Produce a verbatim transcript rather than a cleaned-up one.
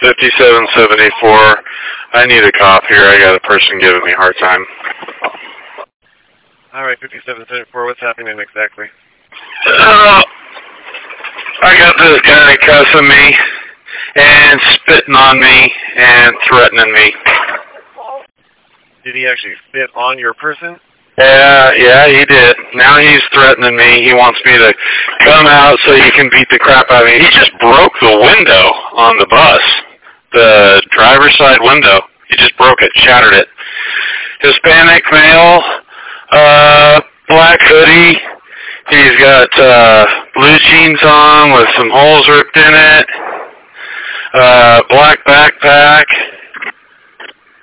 fifty-seven seventy-four. I need a cop here. I got a person giving me a hard time. All right, fifty-seven seventy-four. What's happening exactly? Uh, I got this guy cussing me and spitting on me and threatening me. Did he actually spit on your person? Yeah, yeah, he did. Now he's threatening me. He wants me to come out so he can beat the crap out of me. He just broke the window on the bus, the driver's side window. He just broke it, shattered it. Hispanic male, uh, black hoodie. He's got uh, blue jeans on with some holes ripped in it. Uh, black backpack.